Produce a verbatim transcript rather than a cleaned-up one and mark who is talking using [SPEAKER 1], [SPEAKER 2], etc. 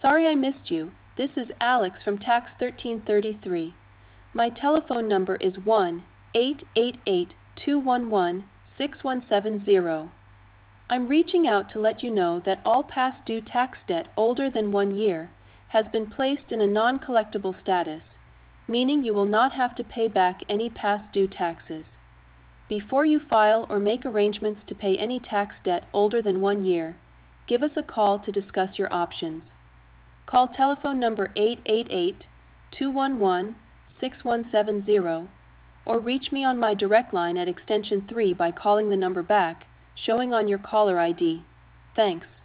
[SPEAKER 1] Sorry I missed you. This is Alex from Tax thirteen thirty-three. My telephone number is one eight eight eight, two one one, six one seven zero. I'm reaching out to let you know that all past due tax debt older than one year has been placed in a non-collectible status, meaning you will not have to pay back any past due taxes. Before you file or make arrangements to pay any tax debt older than one year, give us a call to discuss your options. Call telephone number eight eight eight, two one one, six one seven zero or reach me on my direct line at extension three by calling the number back, showing on your caller I D. Thanks.